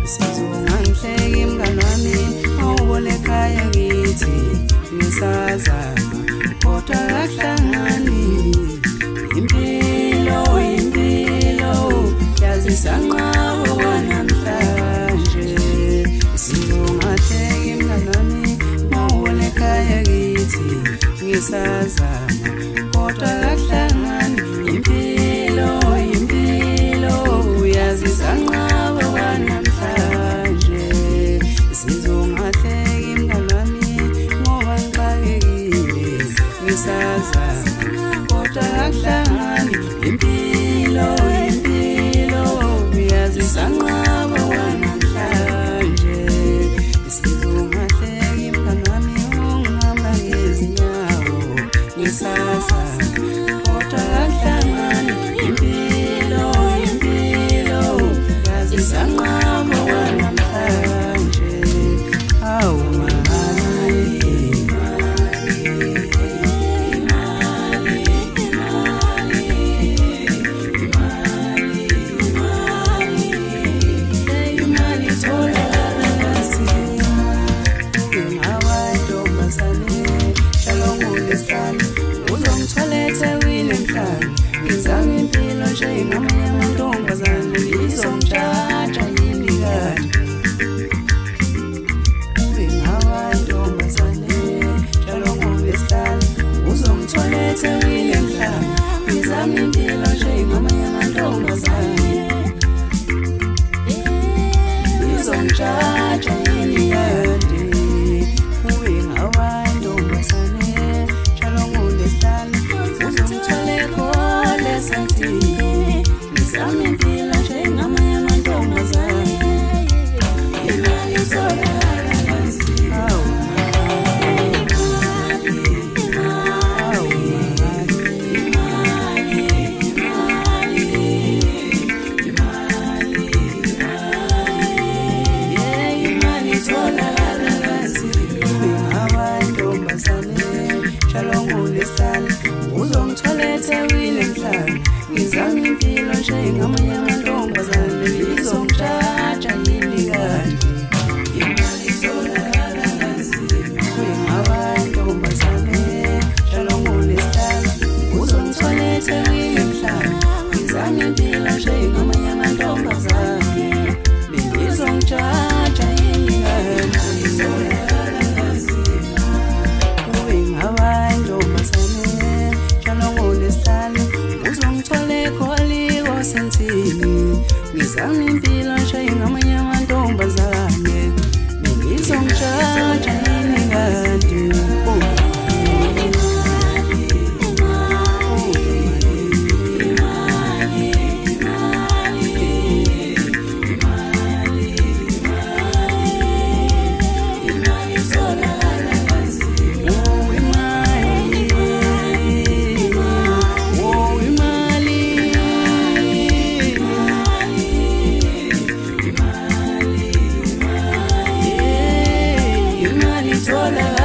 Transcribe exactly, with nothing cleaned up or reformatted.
Sizongangihleki mngani wami awubone ekhaya kithi ngisazama kodwa kahlangani impilo impilo yazi sanqaba kwanamhlanje sizongahleki mngani wami awubone ekhaya kithi ngisazama kodwa kahlangani impilo impilo yazi sanqaba kwanamhlanje sizongahleki mngani wami ngoba ngixakekile ngisazama kodwa kahlangani impilo impilo yazi sanqaba kwanamhlanje sizongahleki mngani wami ungihamba ngezinyawo ngisazama kodwa kahlangani impilo impilo yazi sanqaba kwanamhlanje awu ngizama impilo njengamanye amantombazane ngizomjaja yini kanje ube ngawa ntombazane njalo ngolwesihlanu uzongitholethe wile emhlane ngizama impilo njengamanye amantombazane ngizomjaja yini kanje ube ngawa ntombazane njalo ngolwesihlanu ngizama impilo njengamanye amantombazane imali itholakala kanzima ngizama impilo njengamanye amantombazane ngizomjaja yini kanje imali itholakala kanzima ngingaba intombazane njalo ngolwesihlanu uzongitholethe wile emhlane ngizama impilo njengamanye amantombazane ngizomjaja yini kanje itholakala kanzima ngingaba intombazane njalo ngolwesihlanu ngizama impilo njengamanye amantombazane ngizomjaja yini kanje Hola.